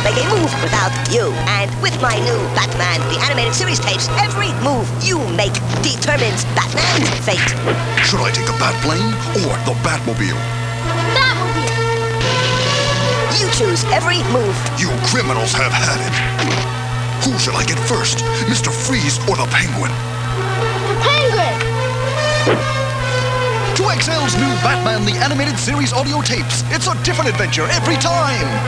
make a move without you. And with my new Batman, the animated series tapes, every move you make determines Batman's fate. Should I take the Batplane or the Batmobile? Batmobile! You choose every move. You criminals have had it. Who should I get first, Mr. Freeze or the Penguin? The Penguin! 2XL's new Batman the Animated Series audio tapes. It's a different adventure every time.